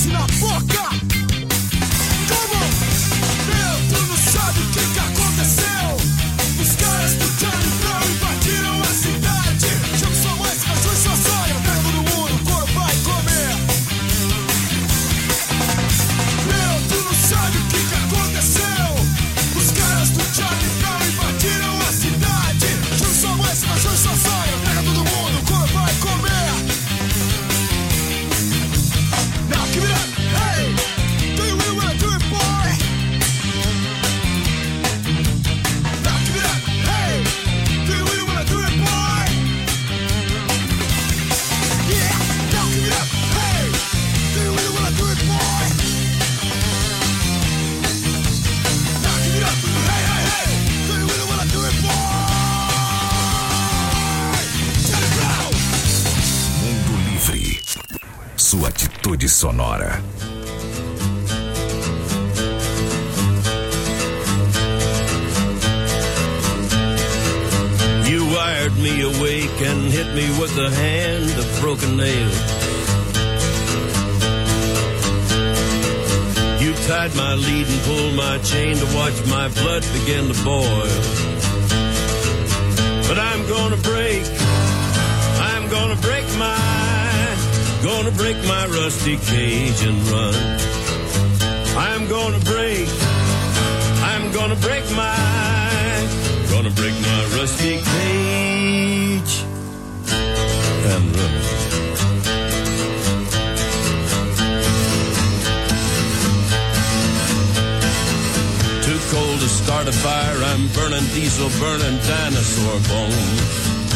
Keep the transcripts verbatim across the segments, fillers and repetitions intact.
doce na boca. Como? Meu, tu não sabe o que que aconteceu. Os caras do Charlie Brown invadiram a cidade. Chama sua mãe, se cachorro e sua sogra. Pega todo mundo, o corpo vai comer. Meu, tu não sabe o que que aconteceu. Os caras do Charlie Brown invadiram a cidade. Chama sua mãe, se cachorro e sua sogra. Pega todo mundo, o corpo vai comer. Now give it up, hey! Do you really wanna do it, boy? Now give it up, hey! Do you really wanna do it, boy? Yeah! Now give it up, hey! Do you really wanna do it, boy? Now give it up, hey, hey, hey! Do you really wanna do it, boy? Charlie Brown! Mundo Livre. Sua atitude sonora. You wired me awake and hit me with the hand of broken nail. You tied my lead and pulled my chain to watch my blood begin to boil. But I'm gonna break, I'm gonna break my Gonna break my rusty cage and run. I'm gonna break, I'm gonna break my, gonna break my rusty cage and run. Too cold to start a fire, I'm burning diesel, burning dinosaur bones.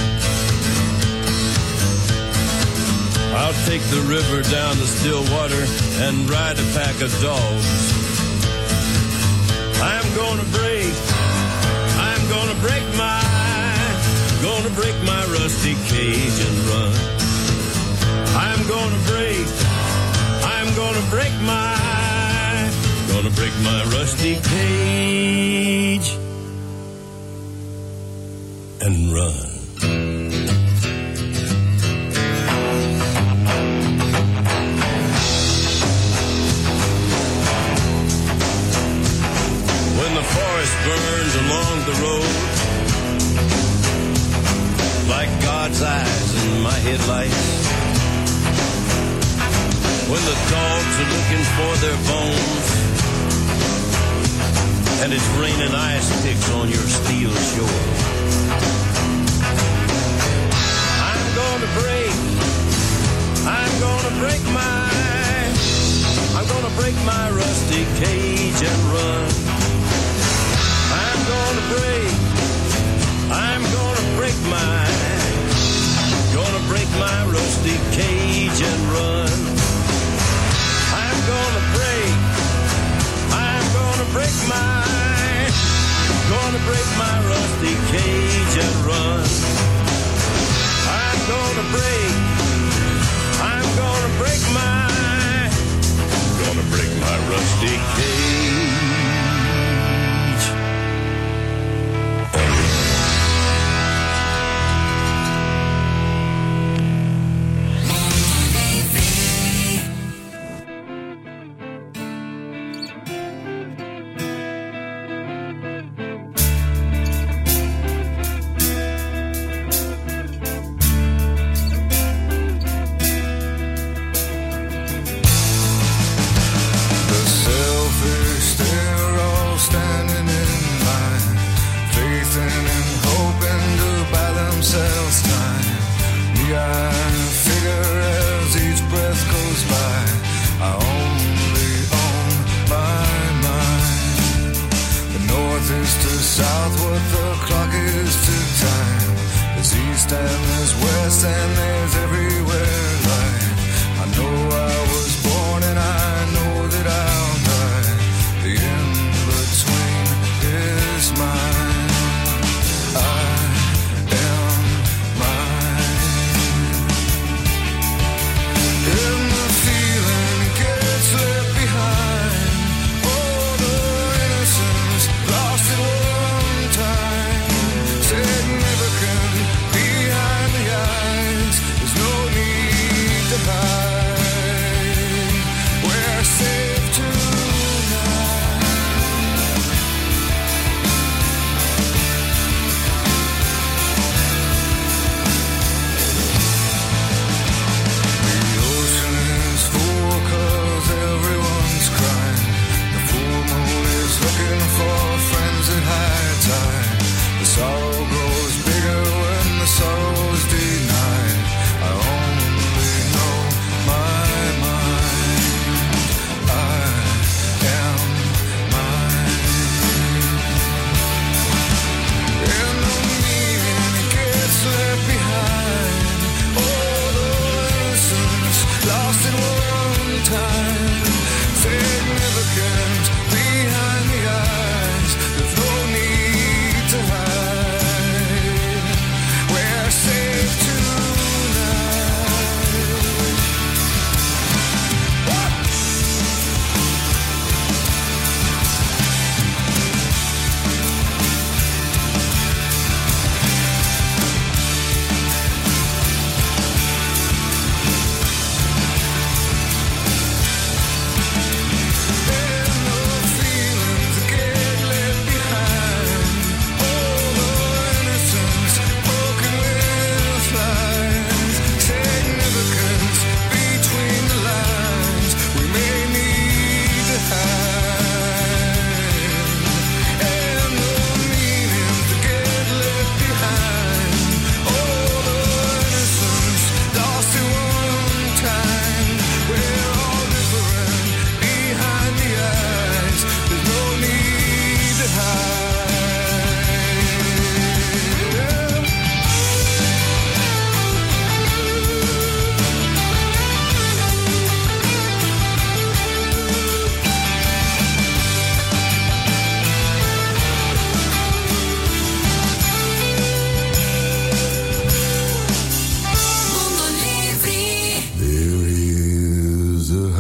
I'll take the river down to Stillwater and ride a pack of dogs. I'm gonna break, I'm gonna break my, gonna break my rusty cage and run. I'm gonna break, I'm gonna break my, gonna break my rusty cage and run. Burns along the road like God's eyes in my headlights. When the dogs are looking for their bones and it's raining ice picks on your steel shore. I'm gonna break, I'm gonna break my, I'm gonna break my rusty cage and run. I'm gonna break, I'm gonna break my, gonna break my rusty cage and run. I'm gonna break, I'm gonna break my, gonna break my rusty cage and run. I'm gonna break, I'm gonna break my, gonna break my rusty cage. Said never can behind the eyes.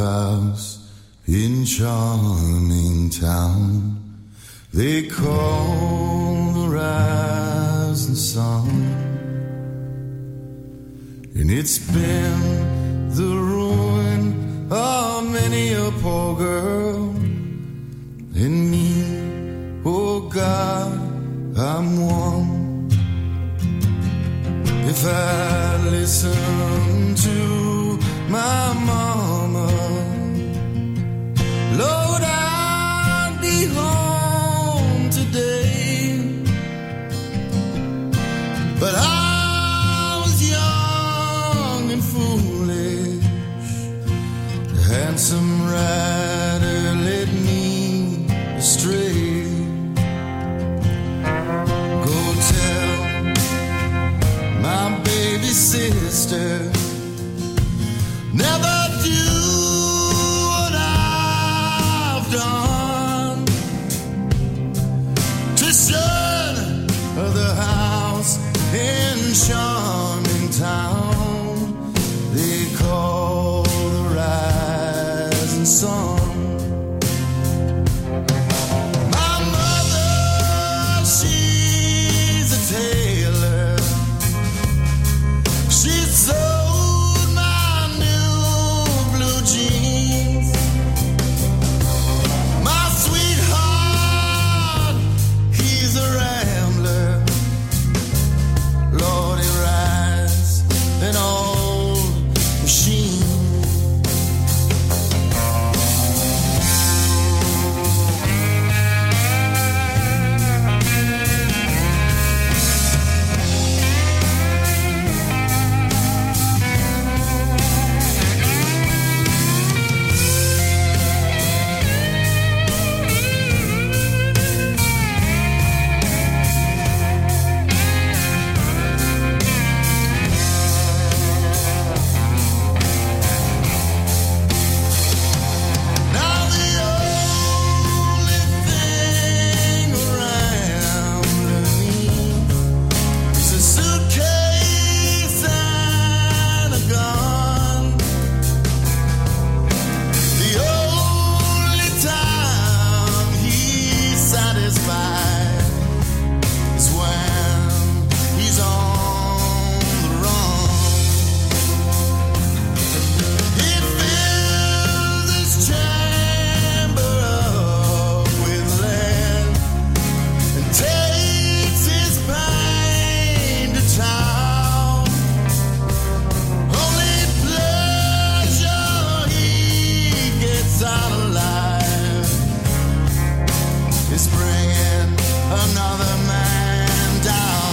house in charming town they call the rising sun, and it's been the ruin of many a poor girl, and me, oh God, I'm one. If I listen to my mama, Lord, I'd be home today. But I was young and foolish. The handsome rider led me astray. Go tell my baby sister, never do what I've done to shun the house in charming town they call the rising sun. My mother, she's a tailor. She's sewed my new blue jeans. My sweetheart, he's a rambler. Lord, he rides an old machine. Now the only thing around me is a suitcase and a gun. The only time he's satisfied is when he's on the run. He fills his chamber up with lead and takes his pain to town. Only pleasure he gets out of life is bringing another man down.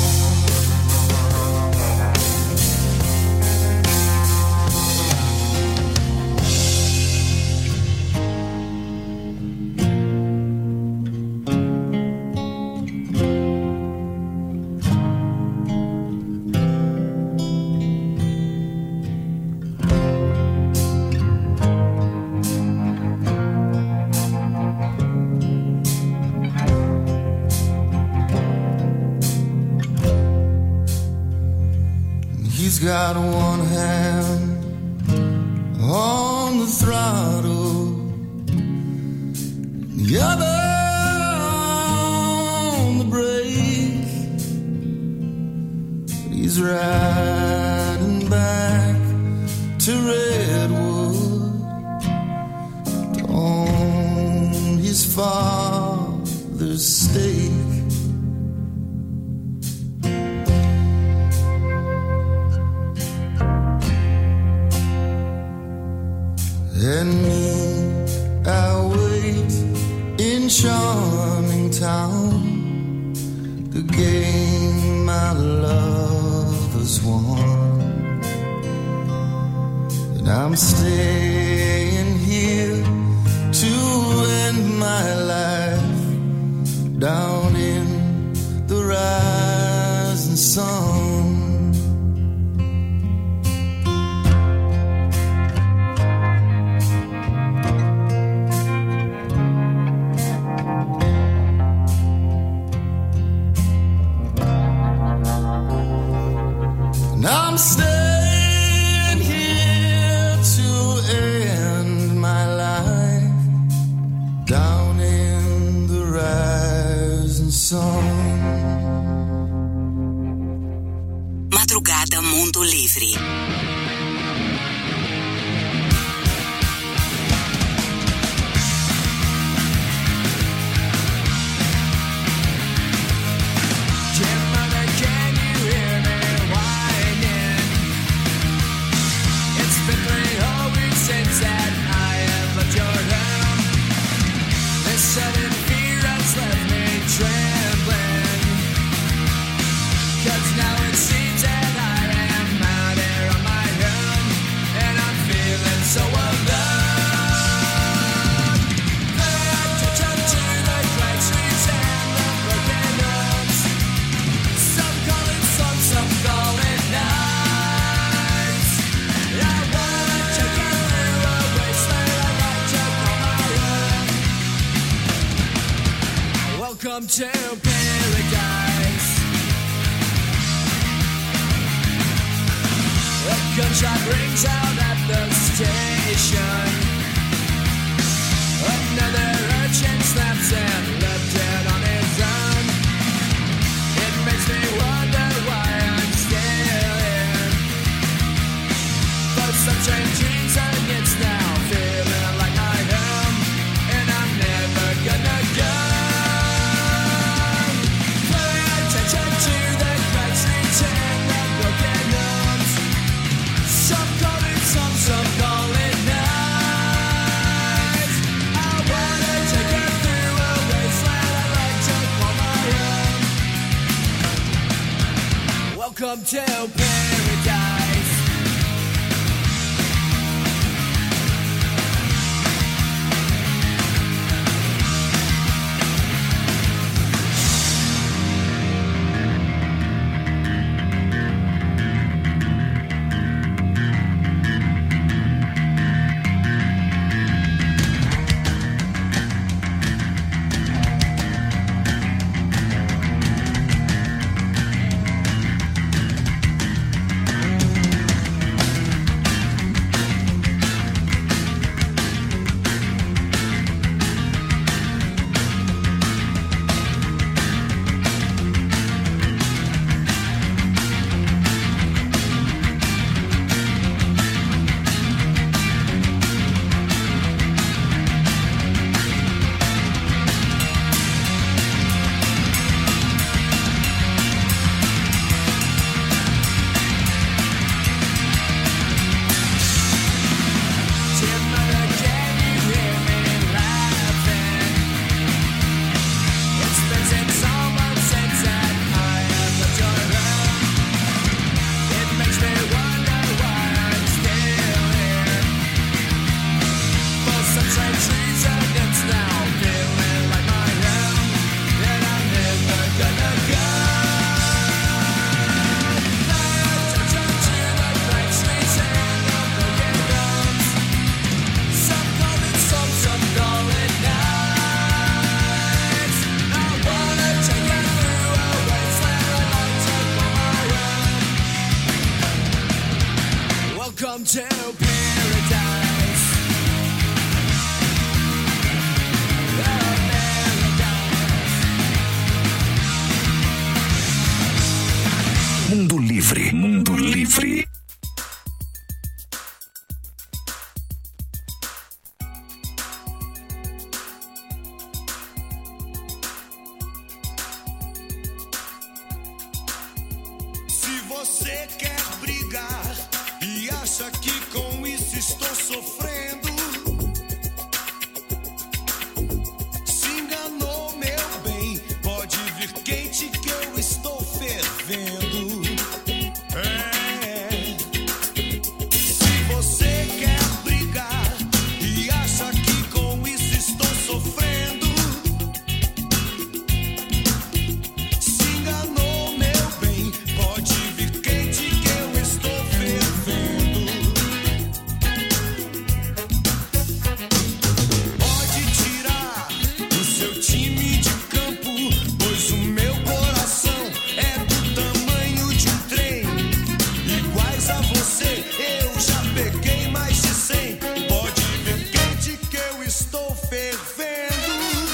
He's got one hand on the throttle, the other on the brake. But he's riding back to Redwood to own his father's stake. And me, I wait in charming town, the game my love has won. And I'm staying here to end my life down in the rising sun. I'm staying here to end Welcome to paradise. A gunshot rings out at the station. Another urchin snaps and left dead on his own. It makes me wonder why I'm still here. But some strange dreams against now, feeling like I am, and I'm never gonna go. Pay attention to the cracks, return the broken homes. Some call it some, some call it nights. I wanna take you through a wasteland I like to call my own. Welcome to paradise. Welcome to paradise. Mundo Livre, Mundo Livre. Se você quer brigar e acha que com isso estou sofrendo, se enganou, meu bem. Pode vir quente que eu estou fervendo. É. Se você quer brigar e acha que com isso estou sofrendo, se enganou, meu bem. Pode vir quente que eu estou fervendo. Pode tirar o seu time de campo, pois o meu coração é do tamanho de um trem. Iguais a você, eu já peguei mais de cem. Pode vir quente que eu estou fervendo.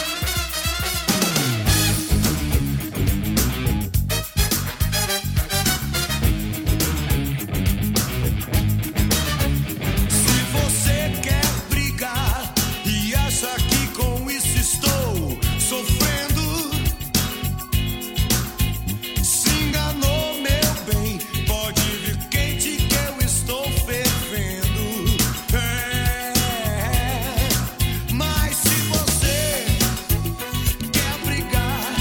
Se você quer brigar e acha que com isso estou sofrendo, se enganou, meu bem. Pode vir quente que eu estou fervendo. É. Mas se você quer brigar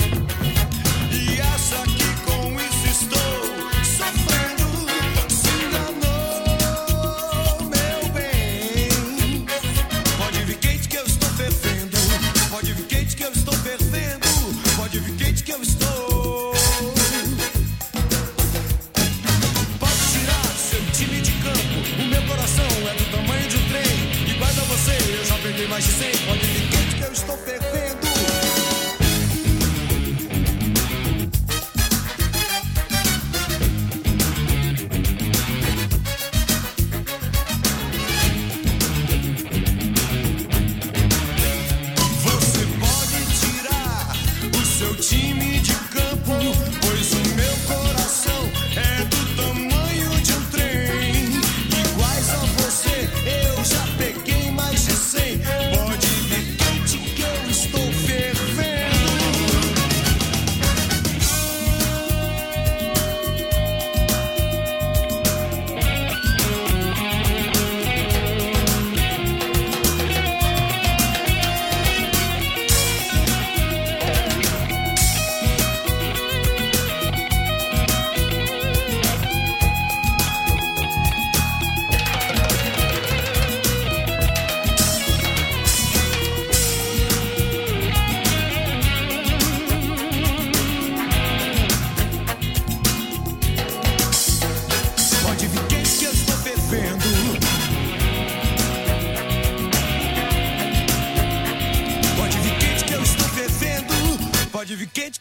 e acha que com isso estou sofrendo, se enganou, meu bem. Pode vir quente que eu estou fervendo. Pode vir quente que eu estou fervendo. Pode vir quente que eu estou. Pode tirar seu time de campo, o meu coração é do tamanho de um trem. Iguais a você, eu já peguei mais de cem. Pode vir quente que eu estou fervendo.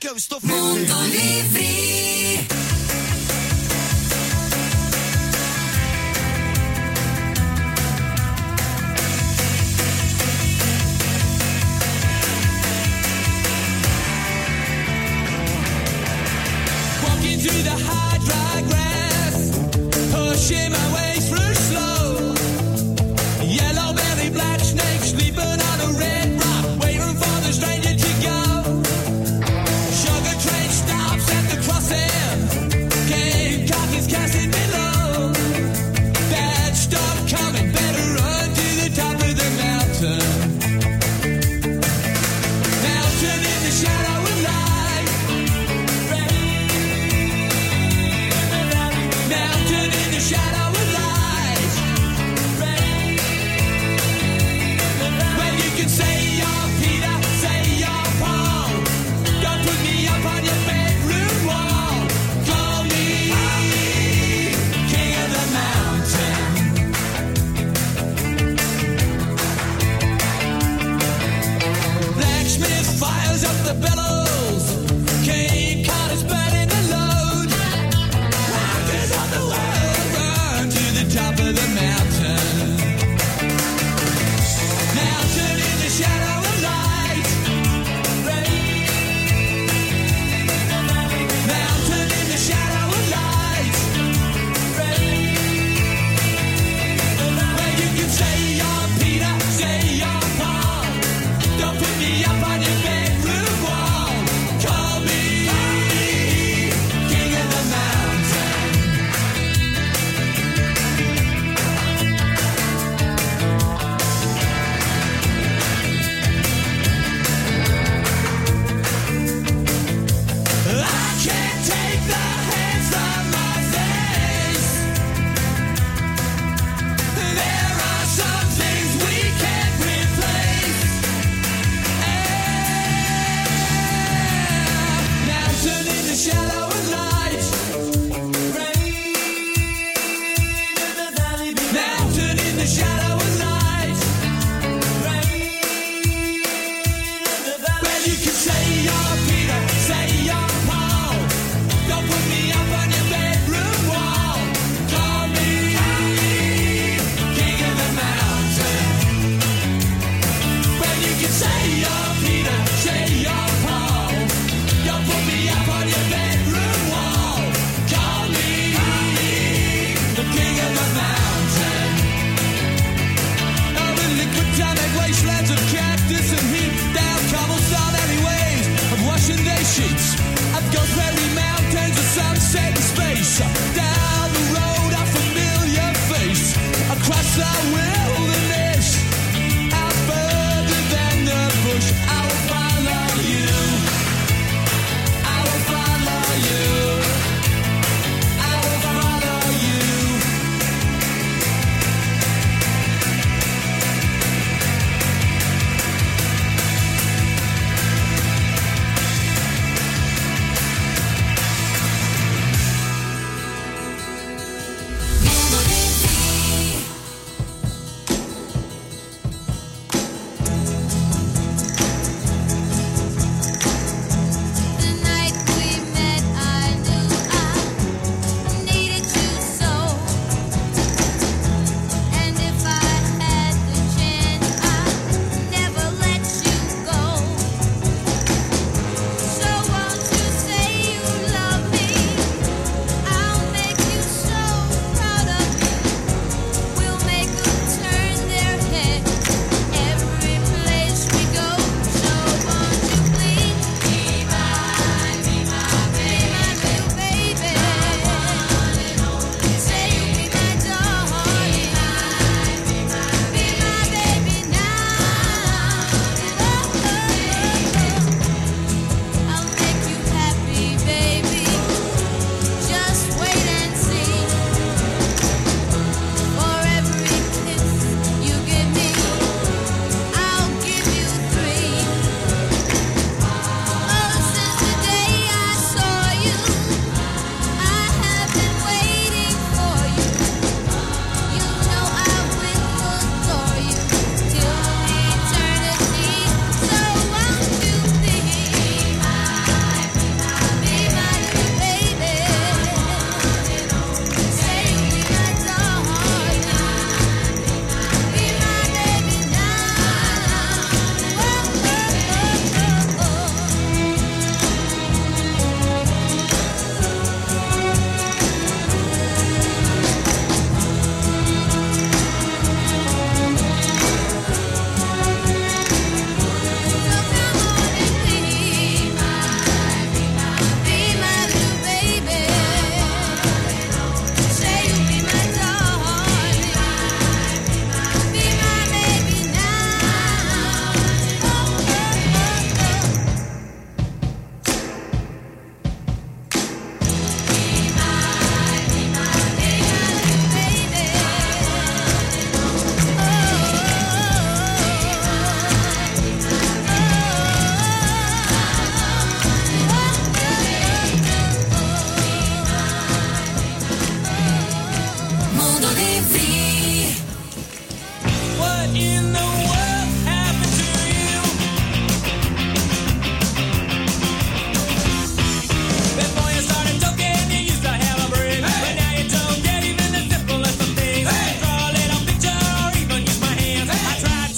eu estou feliz. Mundo Livre. Walking through the high dry grass, pushing my way through slow. Yellow belly, black snake, sleeping on a red rock, waiting for the stranger to go. Sugar train stops at the crossing, Cape Cod is casting below. Bad stuff coming, better run to the top of the mountain. Mountain in the shadow of light. Mountain in the shadow of light. When you can say you're Peter, say you're Paul. Don't put me up on your bedroom wall. Call me king of the mountain.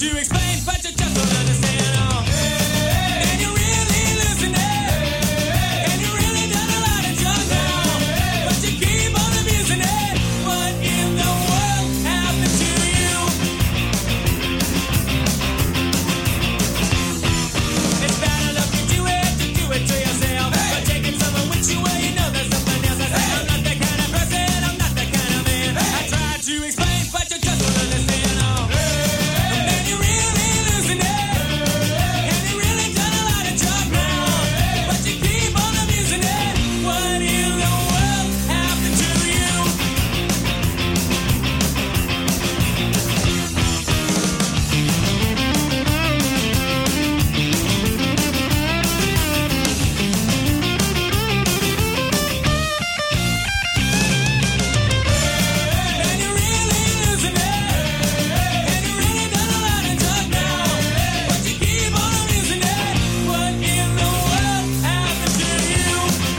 to explain, but you just don't understand. Oh, and you're really losing it. And you really done a lot of drugs now, but you keep on abusing it. What in the world happened to you? It's bad enough to do it, to do it to yourself, but taking someone with you where you know there's something else. I say I'm not that kind of person, I'm not that kind of man. I tried to explain, but you just don't understand. Oh, and you're really losing it. And you really done a lot of drugs now, but you keep on abusing it. What in the world happened to you? And you're really losing it. And you really done a lot of drugs now, but you keep on abusing it. What in the world happened to you?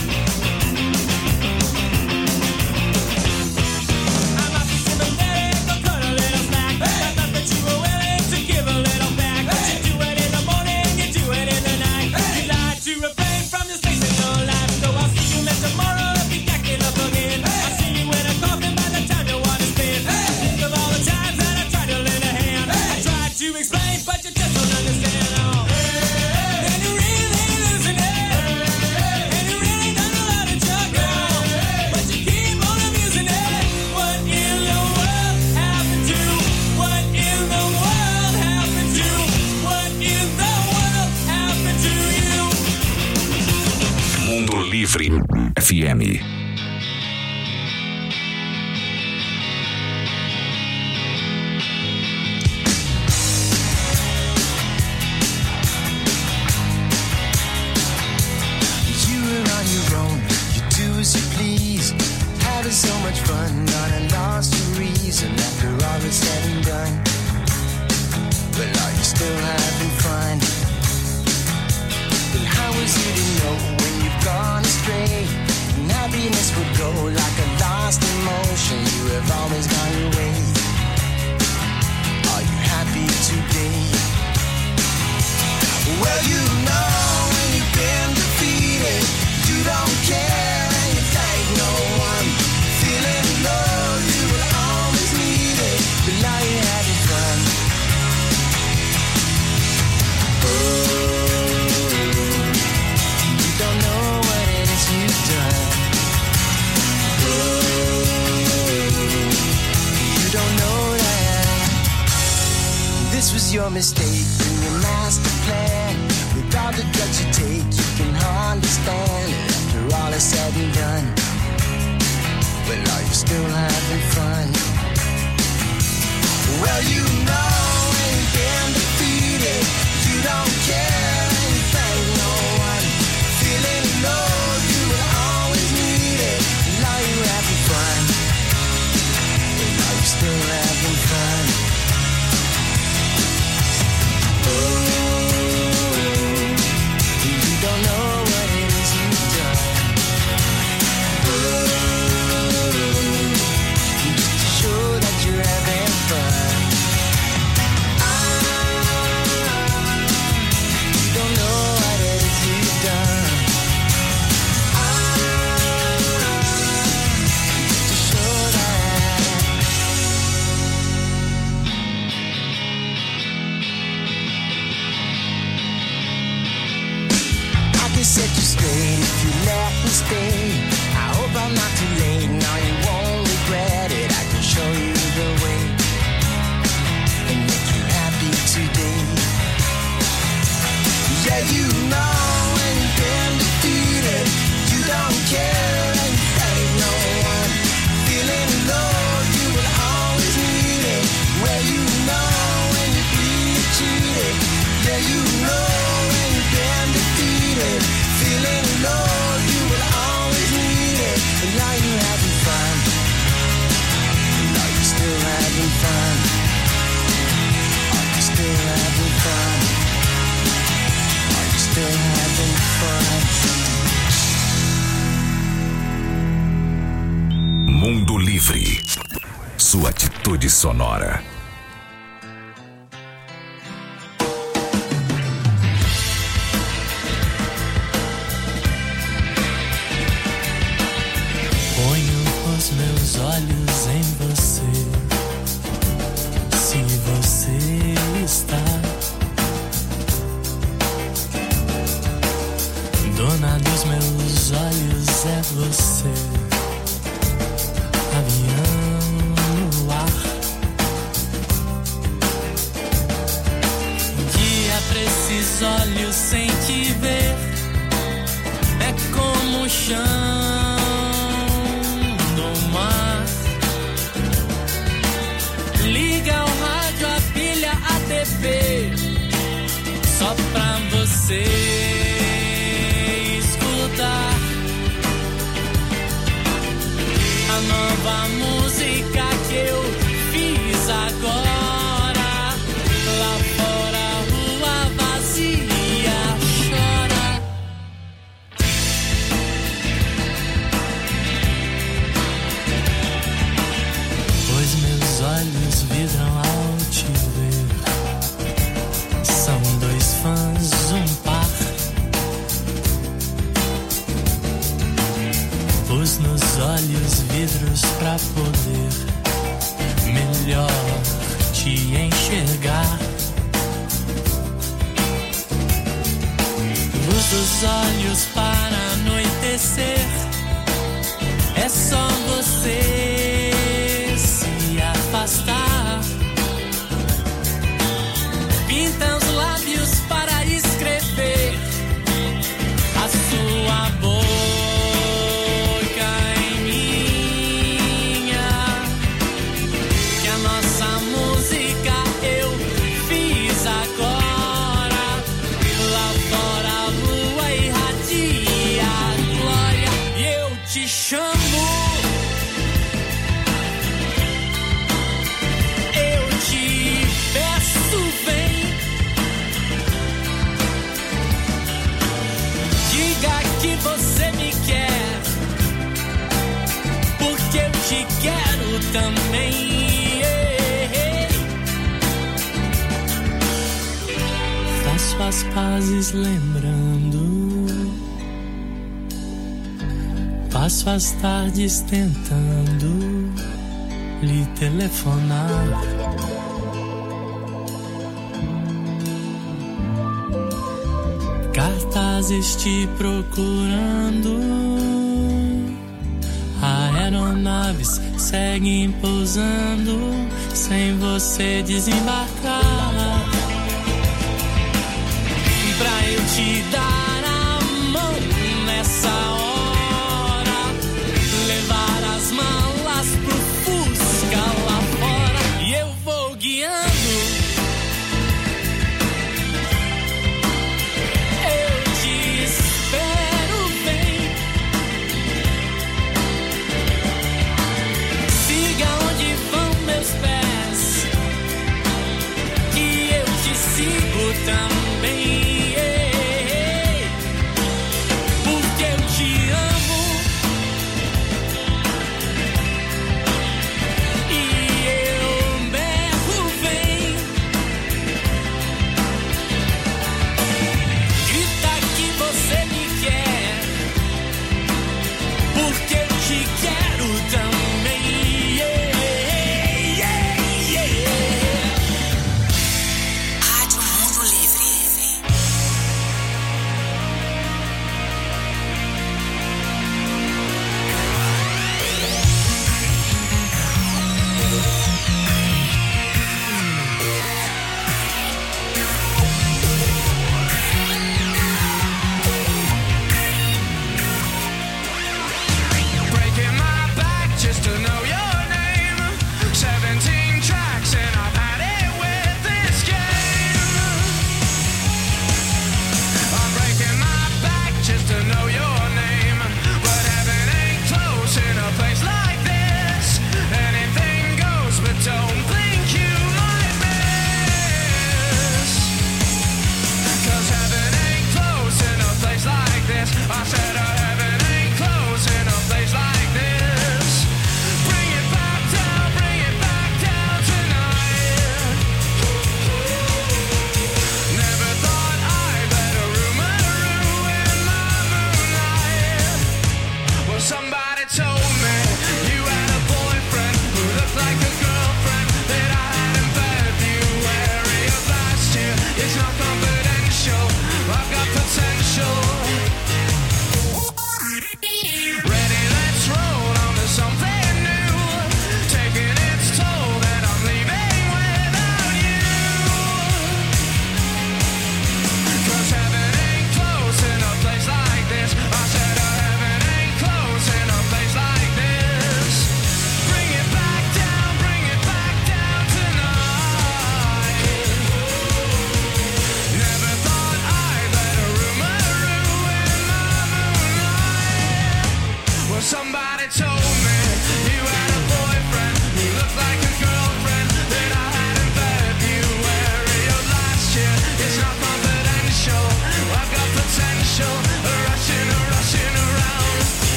I might be sympathetic or cut a little slack. I thought that you were willing to give a little back, but you do it in the morning, you do it in the night. You lie to refrain from your space in your life. So I'll see you man tomorrow if you acting up again. I'll see you in a coffin by the time you want to spin. Think of all the times that I tried to lend a hand. I tried to explain, but you just don't understand. Oh, and you're really losing it. And you really done a lot of drugs now, but you keep on abusing it. What in the world happened to? What in the world happened to? What in the world happened to you? Mundo Livre F M. You were on your own, you do as you please. Having so much fun, not a lost your reason after all is said and done. But are you still having fun? But how is it to know when you've gone astray? And happiness will go like a lost emotion. You have always gone your way. Are you happy today? Well, you know when you've been defeated, you don't care and you thank no one. Feeling low, you will always need it, but now you're having fun. Oh, you don't know what it is you've done. Oh, you don't know that. This was your mistake in your master plan. With all the drugs you take, you can understand it after all is said and done. Well, are you still having fun? Well, you know when you've been defeated, you don't care and you thank no one. Feeling low, you will always need it. And are you having fun? Well, are you still having fun? Oh, you don't know what it is you've done. Oh, just to show that you're having fun. You don't know what it is you've done. Just to show that. I can set you straight if you let me stay. I hope I'm not too late, no, you won't regret it. I can show you the way and make you happy today. Yeah, you know when you've been defeated, you don't care and you thank no one. Feeling low, you will always need it. Well, you know when you're being cheated. Yeah, you know when you've been defeated. Feeling low, you will always need it. And now you're having fun. And are you still having fun? Are you still having fun? Are you still having fun? Mundo Livre. Sua atitude sonora. meus olhos sem te ver é como o chão do mar. Liga o rádio, a pilha, a T V, só pra você escutar a nova música que eu fiz agora. Lá fora a rua vazia chora. Pois meus olhos vidram ao te ver. São dois fãs, um par. Pus nos olhos vidros pra poder melhor te enxergar. Luz dos olhos para anoitecer. É só você se afastar. Pinta os lábios para escrever a sua boca em minha. Que a nossa música eu fiz agora. Lá fora a lua irradia a glória. E eu te chamo, eu te peço, vem. Diga que você me quer, porque eu te quero também. Faço as pazes lembrando, passo as tardes tentando lhe telefonar. Cartazes te procurando, aeronaves seguem pousando sem você desembarcar. Pra eu te dar a mão nessa hora, levar as malas pro Fusca lá fora. E eu vou guiando, eu te espero, vem. Siga onde vão meus pés,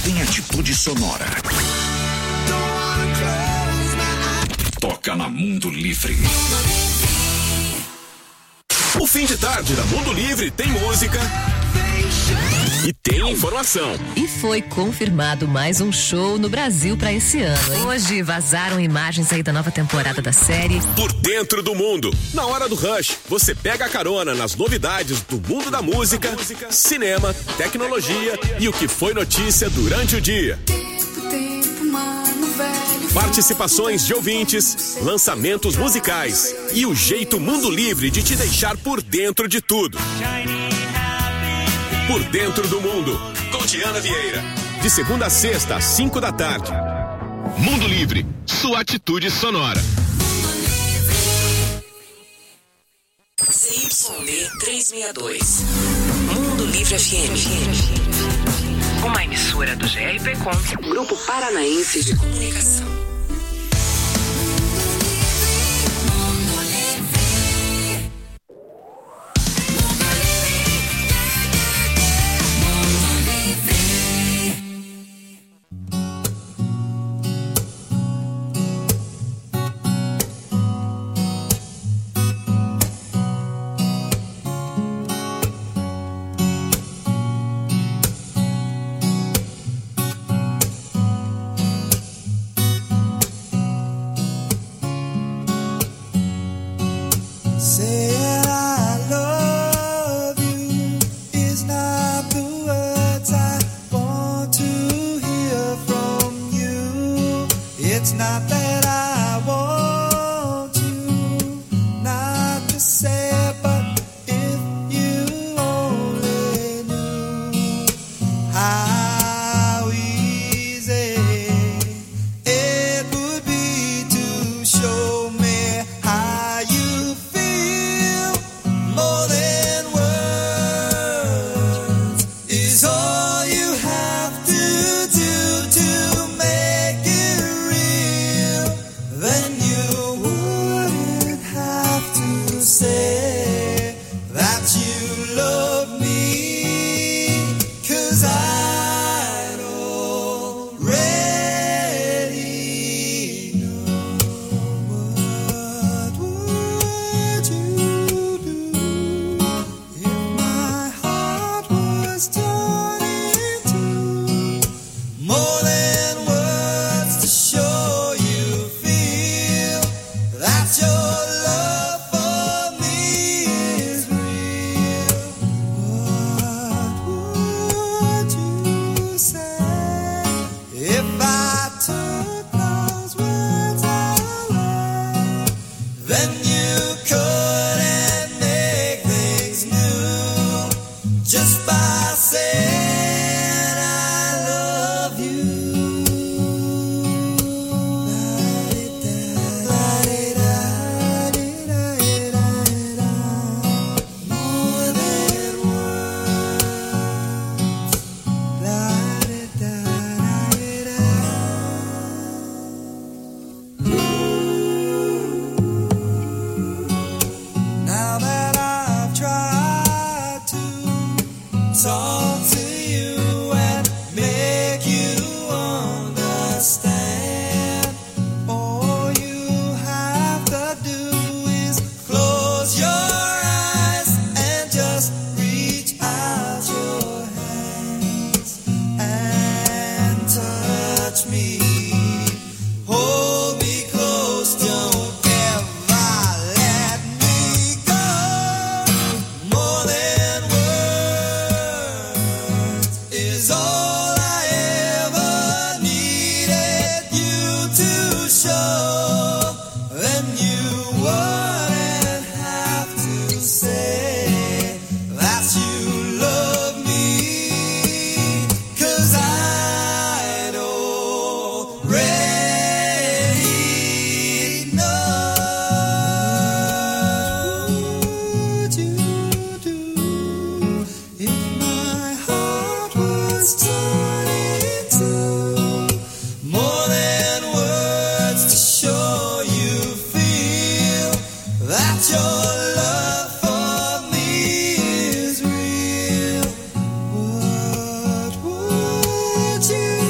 tem atitude sonora. Toca na Mundo Livre. O fim de tarde da Mundo Livre tem música e tem informação. E foi confirmado mais um show no Brasil pra esse ano, hein? Hoje vazaram imagens aí da nova temporada da série Por Dentro do Mundo. Na hora do Rush, você pega a carona nas novidades do mundo da música, cinema, tecnologia e o que foi notícia durante o dia. Participações de ouvintes, lançamentos musicais e o jeito Mundo Livre de te deixar por dentro de tudo. Por Dentro do Mundo, com Diana Vieira. De segunda a sexta, às cinco da tarde. Mundo Livre, sua atitude sonora. C Y D trezentos e sessenta e dois. Mundo Livre F M. Uma emissora do G R P Com, Grupo Paranaense de Comunicação. Saying I love you is not the words I want to hear from you. It's not that I want you not to say, but if you only knew how easy it would be to show me how you feel. More than words is all you have to do to make it real. Then you wouldn't have to say that you love me, 'cause I'd already know. What would you do if my heart was torn into more than words to show you feel that your love for me is real? What would you say if I took those words away? Then you couldn't make things new just by saying I love you. More than words. Now that I've tried to talk to you and make you understand, all you have to do is close your eyes and just reach out your hands and touch me. Hold me close, don't ever let me go. More than words is all I ever needed you to show. Then you wouldn't have to say that you love me, 'cause I'd already know. What would you do if my heart was torn into more than words to show you feel that your love for me is real? What would you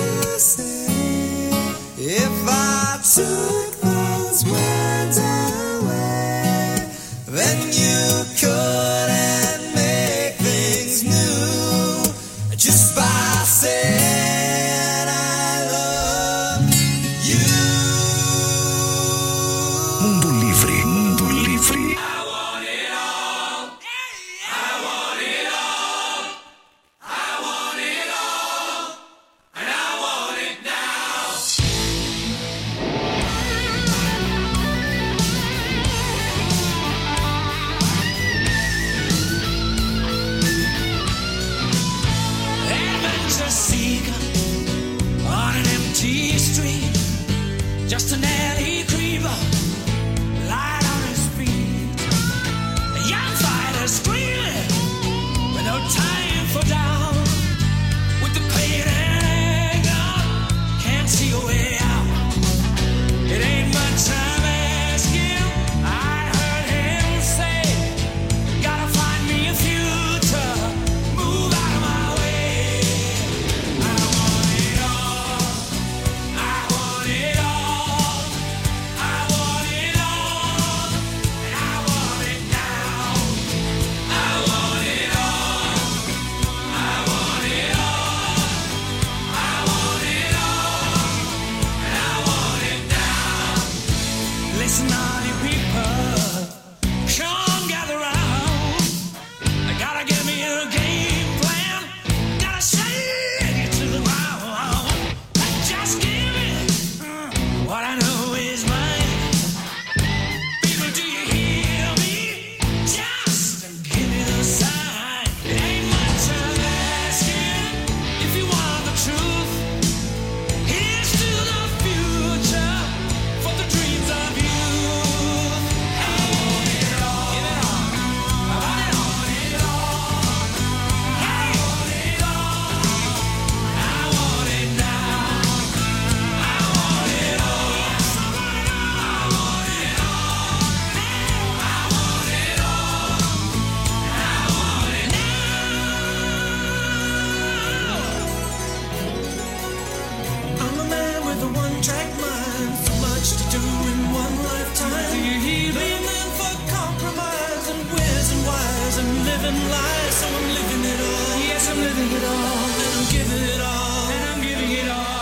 track mind. So much to do in one lifetime. Leaning for compromise and where's and why's and living lies. So I'm living it all. Yes, I'm living it all. And I'm giving it all. And I'm giving it all.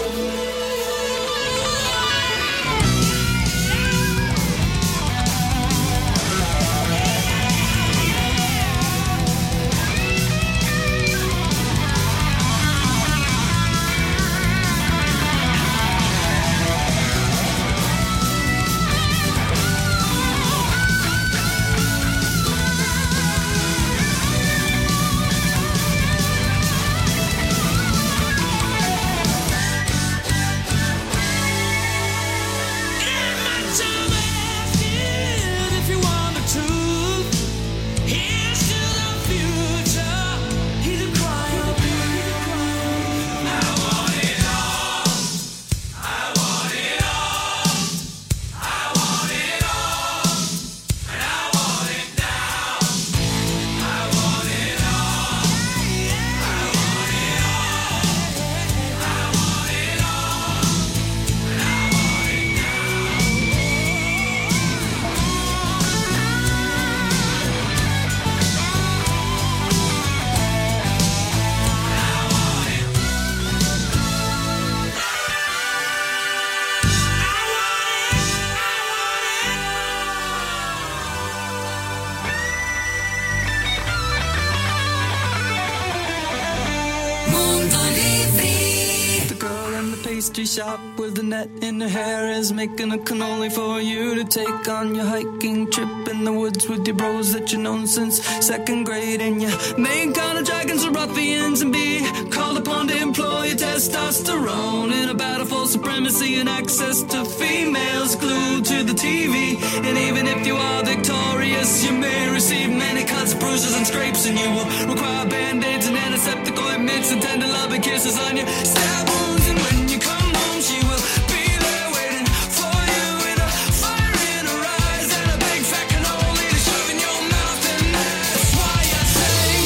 Shop with a net in her hair is making a cannoli for you to take on your hiking trip in the woods with your bros that you've known since second grade, and you may encounter dragons or ruffians and be called upon to employ your testosterone in a battle for supremacy and access to females glued to the T V. And even if you are victorious, you may receive many cuts, bruises and scrapes, and you will require band-aids and antiseptic ointments and tender loving kisses on your stab wounds. And when you come she will be there waiting for you with a fire in her eyes and a big fat cannoli to shove in your mouth, and that's why I thank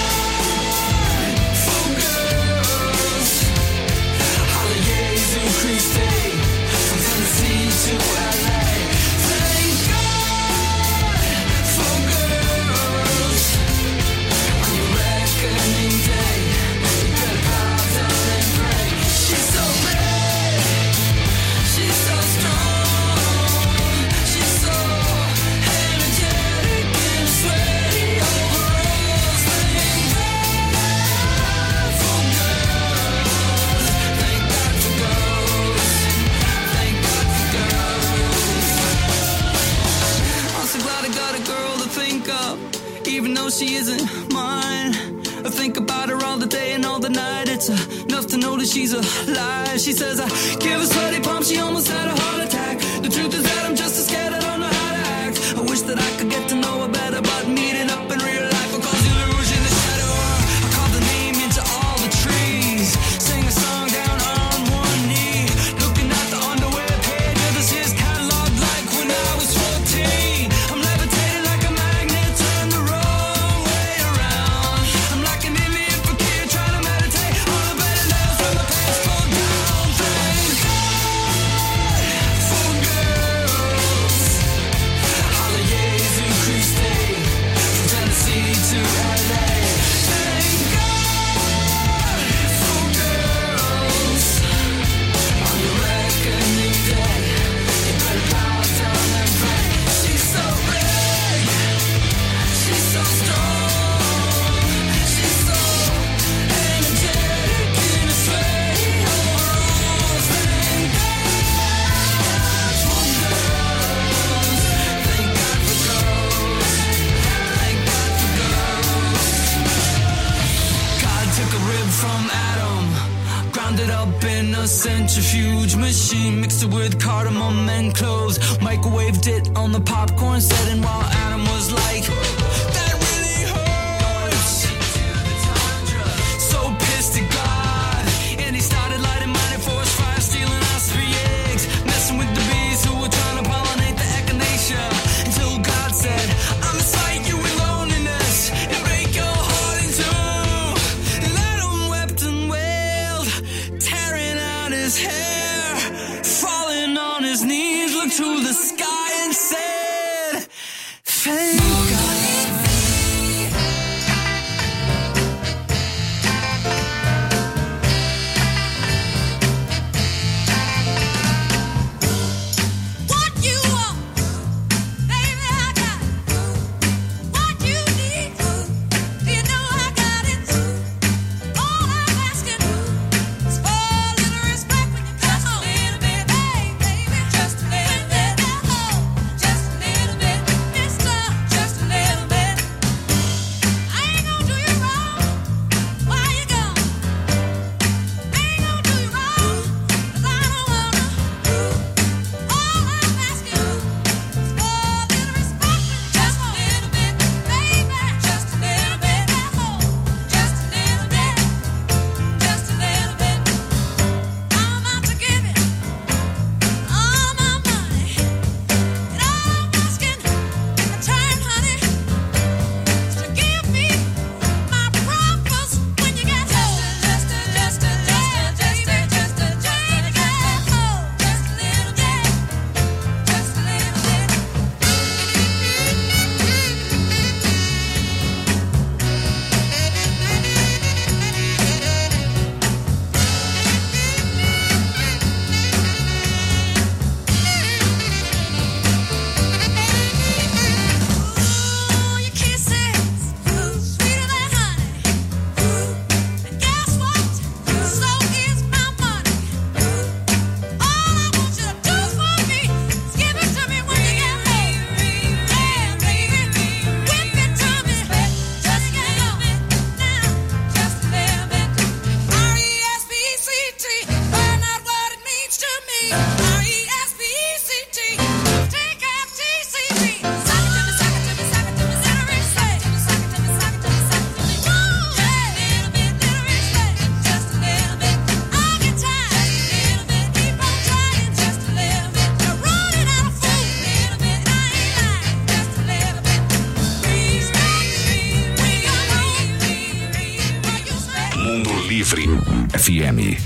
God for girls. Holiday to Christi, from Tennessee to L A. Thank God for girls. On your reckoning day, you better bow down and pray. She's so bad. She's so strong, she's so energetic and sweaty overalls. Thank God for girls, thank God for girls, thank God for girls. I'm so glad I got a girl to think of, even though she isn't mine. I think about her all the day and all the night. It's enough to know that she's alive. She says I give her sweaty palms, she almost had a heart attack. The truth is that I'm just as scared, I don't know how to act. I wish that I could get to know her better, but meeting up in real life will cause illusion to shadow her. I call the name into all the trees, sing a song down on one knee, looking at the underwear page of this year's catalog like when I was fourteen. I'm levitating like a magnet, turn the wrong way around. I'm like an Indian fakir trying to meditate on the better nails from the past fall down. Thank God for girls. Holiday to Christi, from Tennessee to L A. Thank God for girls. On your reckoning day, you better bow down and pray. She's so big, she's so strong, she's so energetic in a sweaty overalls. Thank God for girls, thank God for girls, thank God for girls. God took a rib from Adam, ground it up in a centrifuge machine, mixed it with cardamom and cloves, microwaved it on the popcorn setting while Adam was like, that really hurts. So pissed at God, and he started lighting mighty forest fires, stealing us three eggs, messing with the bees who were trying to pollinate the echinacea, until God said, I must fight you with loneliness and break your heart in two. And Adam wept and wailed, tearing out his hair. to the sky and said, thank God. F M.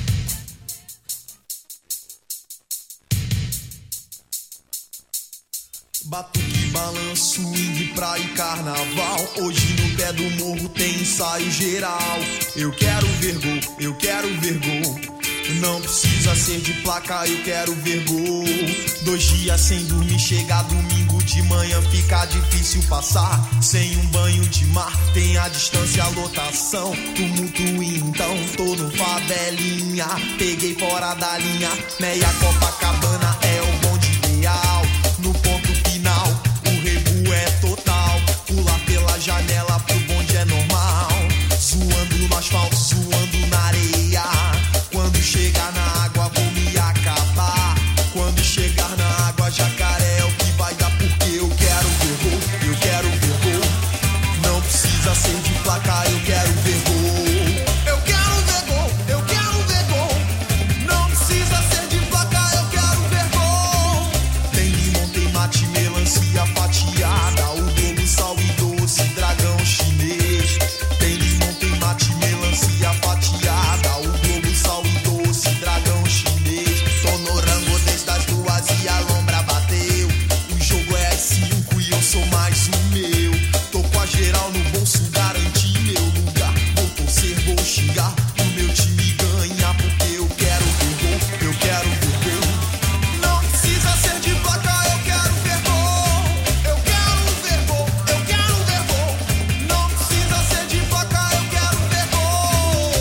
Batuque, balanço, swing, praia e carnaval. Hoje no pé do morro tem ensaio geral. Eu quero ver gol, eu quero ver gol. Não precisa ser de placa, eu quero ver gol. Dois dias sem dormir, chega domingo de manhã, fica difícil passar. Sem um banho de mar, tem a distância, a lotação. Tumulto então, tô no favelinha. Peguei fora da linha, meia Copacabana é o bonde ideal. No ponto final, o rebu é total. Pular pela janela pro bonde é normal. Zoando no asfalto, zoando na areia. Quando chegar na água vou me acabar. Quando chegar na água, jacaré é o que vai dar. Porque eu quero ver gol, eu quero ver gol. Não precisa ser de placa, eu quero ver gol. Eu quero ver gol, eu quero ver gol. Não precisa ser de placa, eu quero ver gol. Tem limão, tem mate, melancia fatiada. O globo, sal e doce, dragão chinês. Tem limão, tem mate, melancia fatiada. O globo, sal e doce, dragão chinês. Tô no rango desde as duas e a lombra bateu. O jogo é às cinco e eu sou mais um meu. Tô com a geral no bolso, garanti meu lugar. Vou torcer, vou xingar, o meu time ganha. Porque eu quero ver gol, eu quero ver gol. Não precisa ser de placa, eu quero ver gol. Eu quero ver gol, eu quero ver gol. Não precisa ser de placa, eu quero ver gol.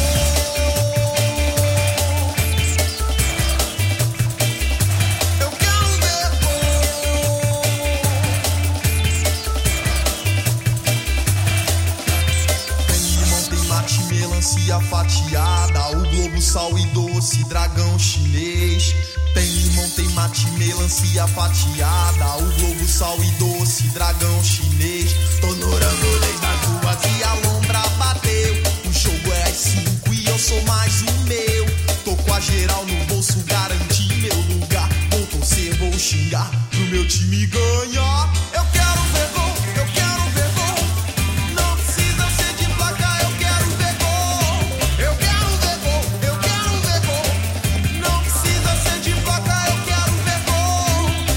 Eu quero ver gol. Tem limão, tem mate, melancia fatiada. O globo, sal e doce, dragão chinês. Tem limão, tem mate, melancia fatiada. O globo, sal e doce, dragão chinês. Tô no rango desde as duas e a lombra bateu. O jogo é às cinco e eu sou mais um meu. Tô com a geral no bolso, garanti meu lugar. Vou torcer, vou xingar, pro meu time ganhar. Eu quero ver gol, eu quero ver gol. Não precisa ser de placa, eu quero ver gol. Eu quero ver gol, eu quero ver gol. Não precisa ser de placa, eu quero ver gol.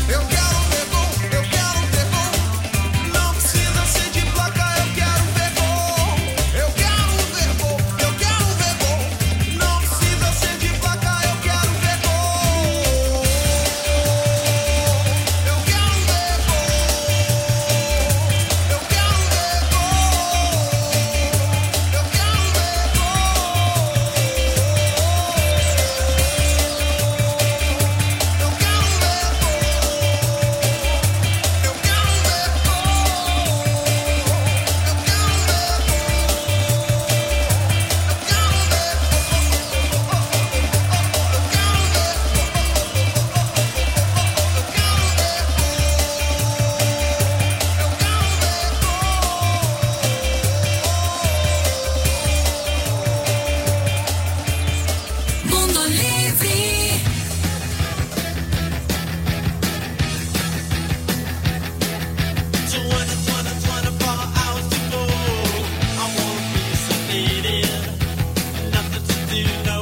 Canada.